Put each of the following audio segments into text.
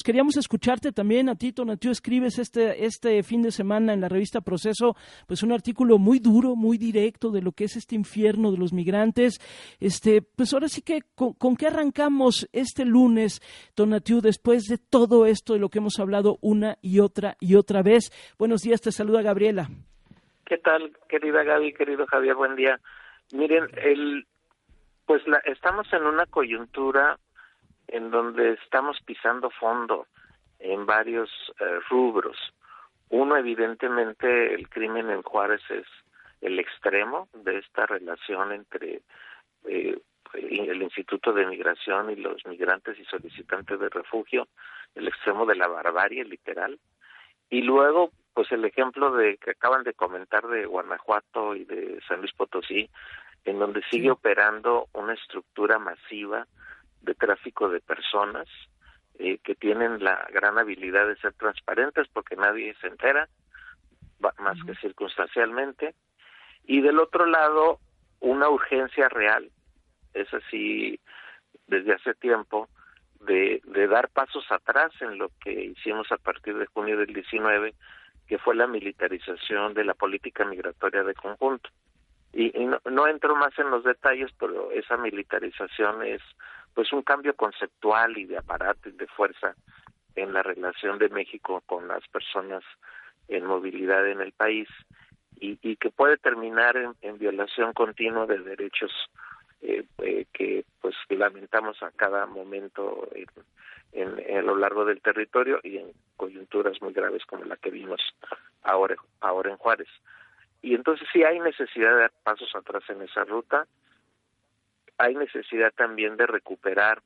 queríamos escucharte también a ti, Tonatiuh. Escribes este fin de semana en la revista Proceso, pues un artículo muy duro, muy directo de lo que es este infierno de los migrantes. Pues ahora sí que, ¿con qué arrancamos este lunes, Tonatiuh, después de todo esto de lo que hemos hablado una y otra vez? Buenos días, te saluda Gabriela. ¿Qué tal, querida Gaby, querido Javier? Buen día. Miren, estamos en una coyuntura en donde estamos pisando fondo en varios rubros. Uno, evidentemente, el crimen en Juárez es el extremo de esta relación entre el Instituto de Migración y los migrantes y solicitantes de refugio, el extremo de la barbarie, literal. Y luego, pues el ejemplo que acaban de comentar de Guanajuato y de San Luis Potosí, en donde sigue operando una estructura masiva de tráfico de personas que tienen la gran habilidad de ser transparentes porque nadie se entera, más que circunstancialmente. Y del otro lado, una urgencia real, es así desde hace tiempo, de dar pasos atrás en lo que hicimos a partir de junio del 19, que fue la militarización de la política migratoria de conjunto. Y no entro más en los detalles, pero esa militarización es pues un cambio conceptual y de aparato y de fuerza en la relación de México con las personas en movilidad en el país y que puede terminar en violación continua de derechos que pues lamentamos a cada momento a lo largo del territorio y en coyunturas muy graves como la que vimos ahora en Juárez. Y entonces sí hay necesidad de dar pasos atrás en esa ruta. Hay necesidad también de recuperar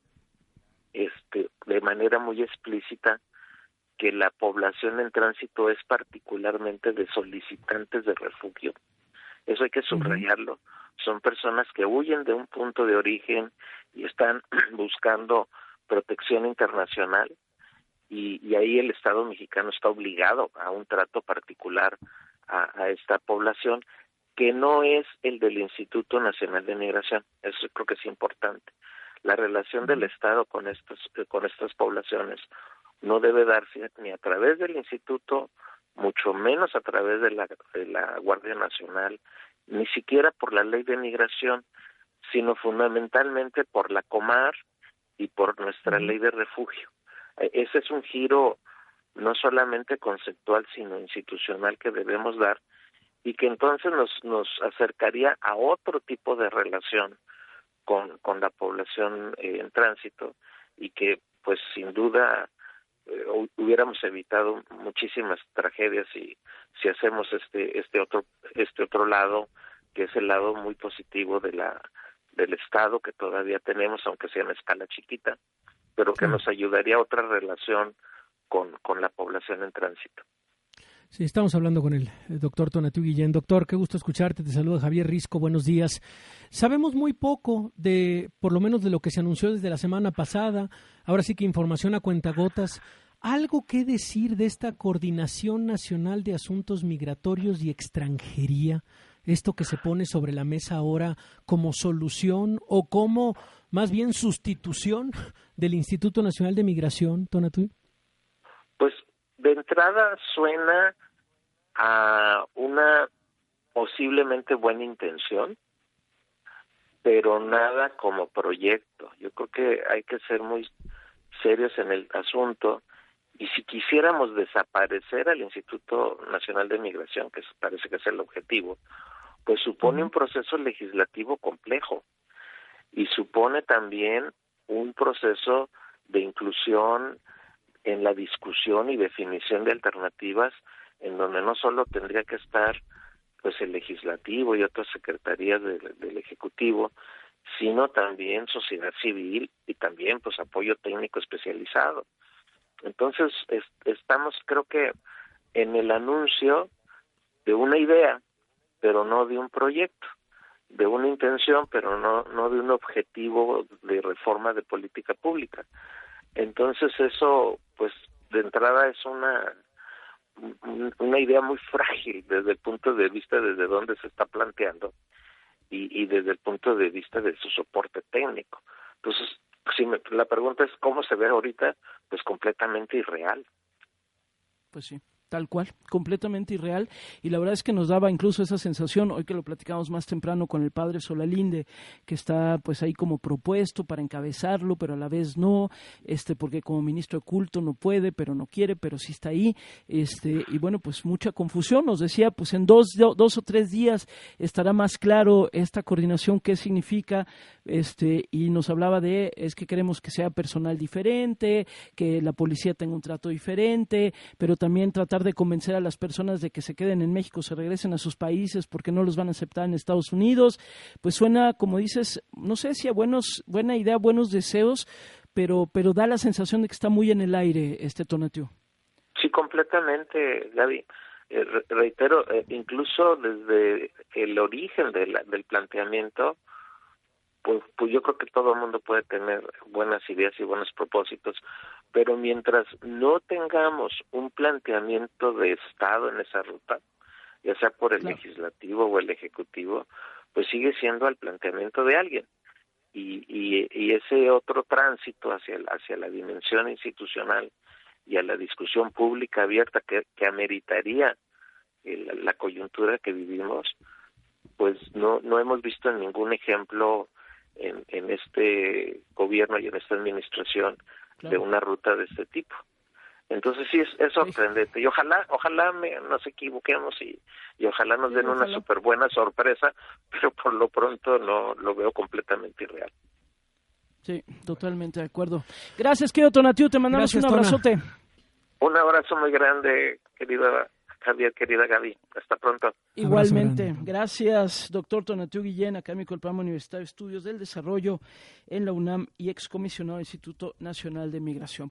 de manera muy explícita que la población en tránsito es particularmente de solicitantes de refugio. Eso hay que subrayarlo. Son personas que huyen de un punto de origen y están buscando protección internacional y ahí el Estado mexicano está obligado a un trato particular a esta población que no es el del Instituto Nacional de Migración. Eso creo que es importante. La relación del Estado con estas poblaciones no debe darse ni a través del Instituto, mucho menos a través de la Guardia Nacional, ni siquiera por la Ley de Migración, sino fundamentalmente por la Comar y por nuestra Ley de Refugio. Ese es un giro no solamente conceptual, sino institucional que debemos dar y que entonces nos acercaría a otro tipo de relación con la población en tránsito y que pues sin duda hubiéramos evitado muchísimas tragedias si hacemos este otro lado, que es el lado muy positivo del Estado que todavía tenemos, aunque sea en escala chiquita, pero que nos ayudaría a otra relación con la población en tránsito. Sí, estamos hablando con el doctor Tonatiuh Guillén. Doctor, qué gusto escucharte. Te saluda Javier Risco. Buenos días. Sabemos muy poco por lo menos de lo que se anunció desde la semana pasada. Ahora sí que información a cuentagotas. ¿Algo que decir de esta Coordinación Nacional de Asuntos Migratorios y Extranjería? Esto que se pone sobre la mesa ahora como solución o como más bien sustitución del Instituto Nacional de Migración, Tonatiuh. Pues de entrada suena a una posiblemente buena intención, pero nada como proyecto. Yo creo que hay que ser muy serios en el asunto y si quisiéramos desaparecer al Instituto Nacional de Migración, que parece que es el objetivo, pues supone un proceso legislativo complejo y supone también un proceso de inclusión en la discusión y definición de alternativas en donde no solo tendría que estar pues el legislativo y otras secretarías del ejecutivo, sino también sociedad civil y también pues apoyo técnico especializado. Entonces estamos creo que en el anuncio de una idea, pero no de un proyecto, de una intención, pero no de un objetivo de reforma de política pública. Entonces eso, pues, de entrada es una idea muy frágil desde el punto de vista desde dónde se está planteando y desde el punto de vista de su soporte técnico. Entonces, Si la pregunta es cómo se ve ahorita, pues completamente irreal. Pues sí. Tal cual, completamente irreal, y la verdad es que nos daba incluso esa sensación, hoy que lo platicamos más temprano con el padre Solalinde, que está pues ahí como propuesto para encabezarlo, pero a la vez no, porque como ministro de culto no puede, pero no quiere, pero sí está ahí, y bueno, pues mucha confusión. Nos decía, pues en dos o 3 días estará más claro esta coordinación, qué significa, y nos hablaba es que queremos que sea personal diferente, que la policía tenga un trato diferente, pero también tratar de convencer a las personas de que se queden en México, se regresen a sus países porque no los van a aceptar en Estados Unidos. Pues suena, como dices, no sé si a buena idea, buenos deseos, pero da la sensación de que está muy en el aire Tonatiuh. Sí, completamente, Gaby. Reitero, incluso desde el origen del planteamiento, pues yo creo que todo el mundo puede tener buenas ideas y buenos propósitos, pero mientras no tengamos un planteamiento de Estado en esa ruta, ya sea por el legislativo o el ejecutivo, pues sigue siendo el planteamiento de alguien. Y ese otro tránsito hacia la dimensión institucional y a la discusión pública abierta que ameritaría la coyuntura que vivimos, pues no hemos visto ningún ejemplo en este gobierno y en esta administración de una ruta de este tipo. Entonces sí es sorprendente, y ojalá nos equivoquemos y ojalá nos den una súper buena sorpresa, pero por lo pronto no lo veo completamente irreal. Sí, totalmente de acuerdo. Gracias, querido Tonatiuh, te mandamos un abrazote. Un abrazo muy grande, querida Javier, querida Gaby. Hasta pronto. Igualmente. Gracias, doctor Tonatiuh Guillén, académico del Programa Universitario de Estudios del Desarrollo en la UNAM y excomisionado del Instituto Nacional de Migración.